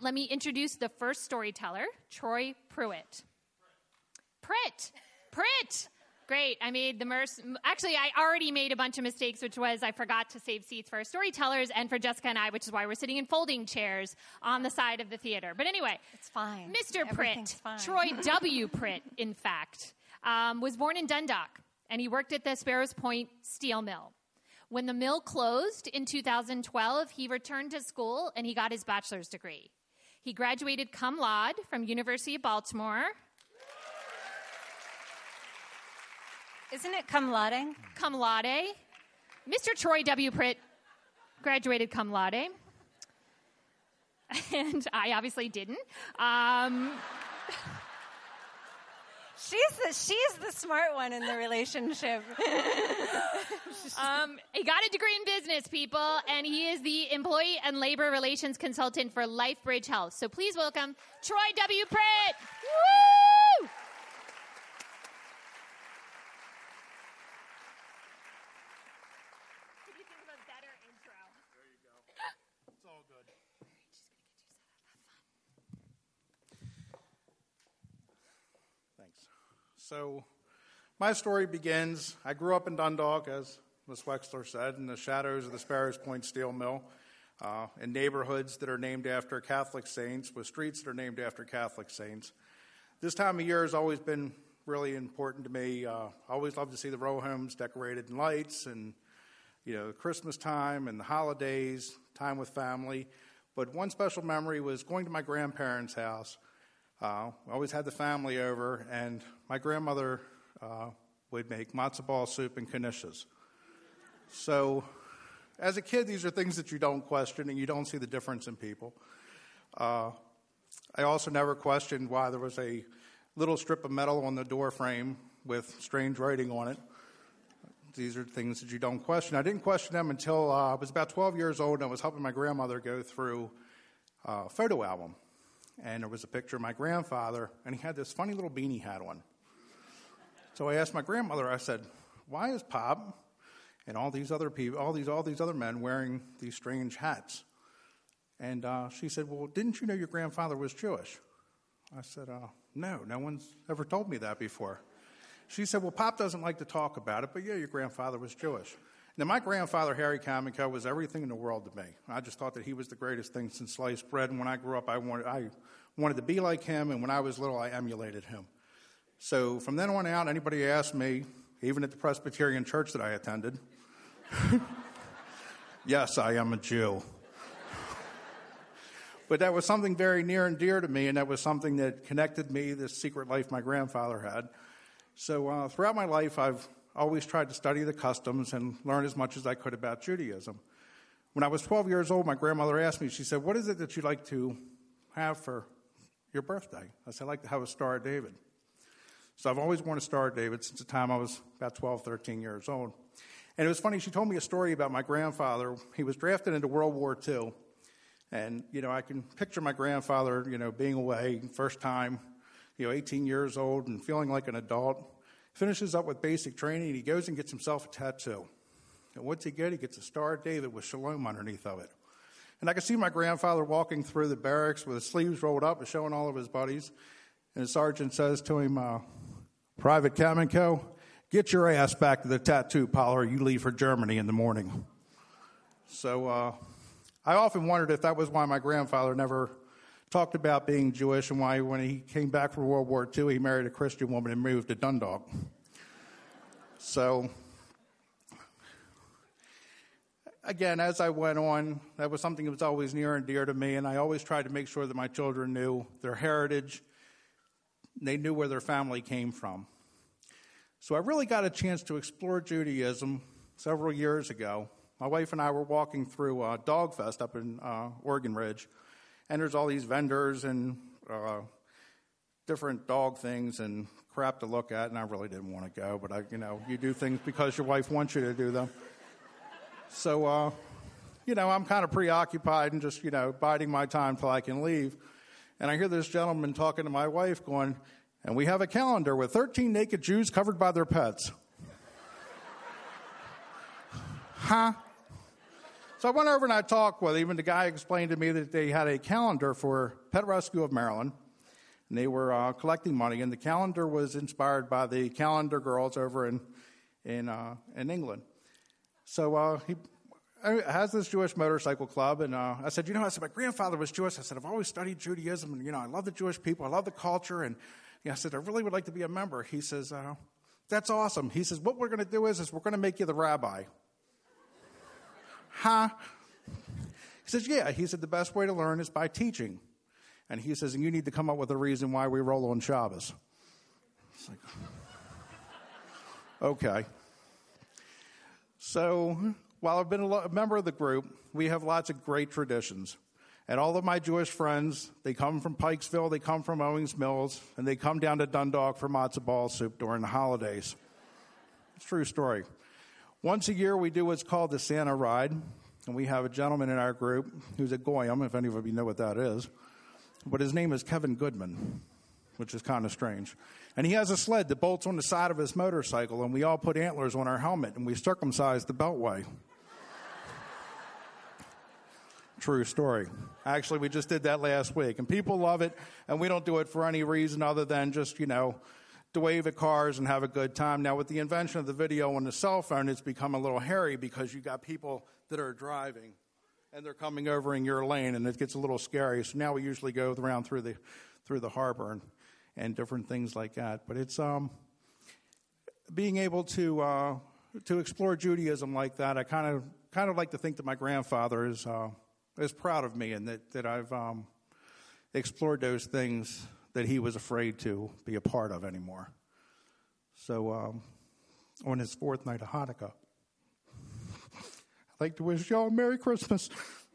let me introduce the first storyteller, Troy Pruitt. Pritt. Great. I made actually, I already made a bunch of mistakes, which was I forgot to save seats for our storytellers and for Jessica and I, which is why we're sitting in folding chairs on the side of the theater. But anyway. It's fine. Mr. Pritt, Troy W. Pritt, in fact, was born in Dundalk, and he worked at the Sparrows Point Steel Mill. When the mill closed in 2012, he returned to school and he got his bachelor's degree. He graduated cum laude from University of Baltimore. Isn't it cum laude? Cum laude. Mr. Troy W. Pritt graduated cum laude. And I obviously didn't. She's the smart one in the relationship. He got a degree in business, people, and he is the Employee and Labor Relations Consultant for LifeBridge Health. So please welcome Troy W. Pritt. Woo! Could you think of a better intro? There you go. It's all good. Thanks. So, my story begins. I grew up in Dundalk, as Ms. Wexler said, in the shadows of the Sparrows Point Steel Mill, in neighborhoods that are named after Catholic saints, with streets that are named after Catholic saints. This time of year has always been really important to me. I always love to see the row homes decorated in lights and, Christmas time and the holidays, time with family. But one special memory was going to my grandparents' house. We always had the family over, and my grandmother would make matzo ball soup and knishes. So, as a kid, these are things that you don't question, and you don't see the difference in people. I also never questioned why there was a little strip of metal on the door frame with strange writing on it. These are things that you don't question. I didn't question them until I was about 12 years old, and I was helping my grandmother go through a photo album. And there was a picture of my grandfather, and he had this funny little beanie hat on. So I asked my grandmother, I said, why is Pop and all these other people, all these other men wearing these strange hats? And she said, well, didn't you know your grandfather was Jewish? I said, no one's ever told me that before. She said, well, Pop doesn't like to talk about it, but yeah, your grandfather was Jewish. Now, my grandfather, Harry Kamenko, was everything in the world to me. I just thought that he was the greatest thing since sliced bread, and when I grew up, I wanted to be like him, and when I was little, I emulated him. So from then on out, anybody asked me, even at the Presbyterian church that I attended, yes, I am a Jew. But that was something very near and dear to me, and that was something that connected me, this secret life my grandfather had. So throughout my life, I've always tried to study the customs and learn as much as I could about Judaism. When I was 12 years old, my grandmother asked me, she said, what is it that you'd like to have for your birthday? I said, I'd like to have a Star of David. So I've always worn a Star of David since the time I was about 12, 13 years old. And it was funny, she told me a story about my grandfather. He was drafted into World War II. And, I can picture my grandfather, being away, first time, 18 years old and feeling like an adult. Finishes up with basic training, and he goes and gets himself a tattoo. And what's he get? He gets a Star of David with Shalom underneath of it. And I could see my grandfather walking through the barracks with his sleeves rolled up and showing all of his buddies. And the sergeant says to him, Private Kamenko, get your ass back to the tattoo parlor. You leave for Germany in the morning. So I often wondered if that was why my grandfather never talked about being Jewish and why when he came back from World War II, he married a Christian woman and moved to Dundalk. So, again, as I went on, that was something that was always near and dear to me, and I always tried to make sure that my children knew their heritage. They knew where their family came from. So I really got a chance to explore Judaism several years ago. My wife and I were walking through Dogfest up in Oregon Ridge, and there's all these vendors and different dog things and crap to look at, and I really didn't want to go, but you do things because your wife wants you to do them. So, I'm kind of preoccupied and just, biding my time till I can leave. And I hear this gentleman talking to my wife going, and we have a calendar with 13 naked Jews covered by their pets. Huh? So I went over and I talked with him, and the guy explained to me that they had a calendar for Pet Rescue of Maryland, and they were collecting money, and the calendar was inspired by the Calendar Girls over in England. So he has this Jewish motorcycle club, and I said, my grandfather was Jewish. I said, I've always studied Judaism, and, I love the Jewish people. I love the culture, and I said, I really would like to be a member. He says, that's awesome. He says, what we're going to do is we're going to make you the rabbi. Huh? He says, yeah. He said, the best way to learn is by teaching. And he says, and you need to come up with a reason why we roll on Shabbos. It's like, okay. So while I've been a member of the group, we have lots of great traditions. And all of my Jewish friends, they come from Pikesville, they come from Owings Mills, and they come down to Dundalk for matzo ball soup during the holidays. It's a true story. Once a year, we do what's called the Santa Ride, and we have a gentleman in our group who's a Goyim, if any of you know what that is. But his name is Kevin Goodman, which is kind of strange. And he has a sled that bolts on the side of his motorcycle, and we all put antlers on our helmet, and we circumcise the beltway. True story. Actually, we just did that last week, and people love it, and we don't do it for any reason other than just, to wave at cars and have a good time. Now, with the invention of the video on the cell phone, it's become a little hairy because you got people that are driving and they're coming over in your lane, and it gets a little scary. So now we usually go around through the harbor and different things like that. But it's being able to explore Judaism like that. I kind of like to think that my grandfather is proud of me, and that I've explored those things that he was afraid to be a part of anymore. So on his fourth night of Hanukkah, I'd like to wish y'all a Merry Christmas.